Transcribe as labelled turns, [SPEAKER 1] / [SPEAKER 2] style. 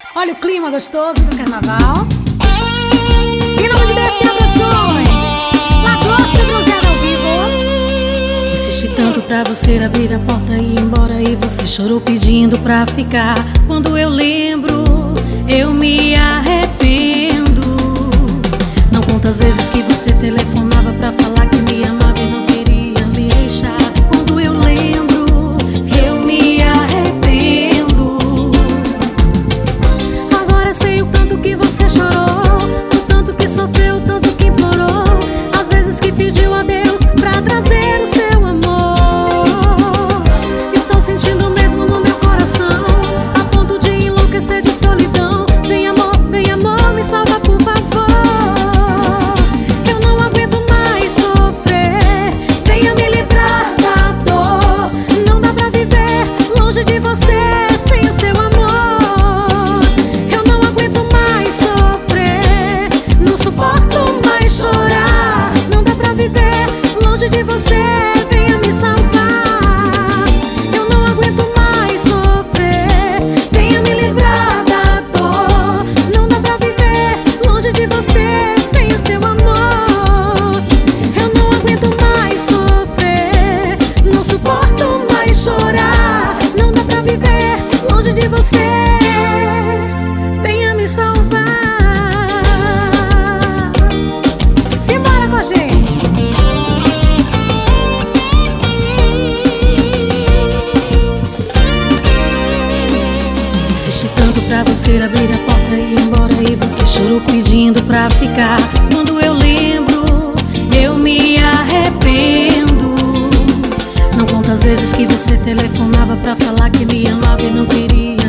[SPEAKER 1] Olha o clima gostoso do carnaval. Em nome de DSA Produções, Lagosta Bronzeada ao vivo.
[SPEAKER 2] Insisti tanto pra você abrir a porta e ir embora, e você chorou pedindo pra ficar. Quando eu lembro, eu me arrependo. Não conta as vezes que você telefonava pra falar que me amava e não queria me deixar. Quando eu lembro, eu me arrependo. Agora sei o tanto que você chorou, o tanto que sofreu, o tanto que implorou, as vezes que pediu a Deus pra trazer o seu amor. Estou sentindo mesmo no meu coração, a ponto de enlouquecer de solidão. Vem amor, me salva por favor. Eu não aguento mais sofrer, venha me livrar da dor. Não dá pra viver longe de você sem o seu amor. Eu não aguento mais sofrer, não suporto mais chorar. Não dá pra viver longe de você, venha me salvar. Eu não aguento mais sofrer, venha me livrar da dor. Não dá pra viver longe de você sem o seu amor. Eu não aguento mais sofrer, não suporto mais chorar. Não dá pra viver longe de você, venha me salvar.
[SPEAKER 1] Simbora com a gente.
[SPEAKER 2] Insisti tanto pra você abrir a porta e ir embora, e você chorou pedindo pra ficar. Quando eu lembro, eu me arrependo. Não conta as vezes que você telefonava pra falar que me amava e não queria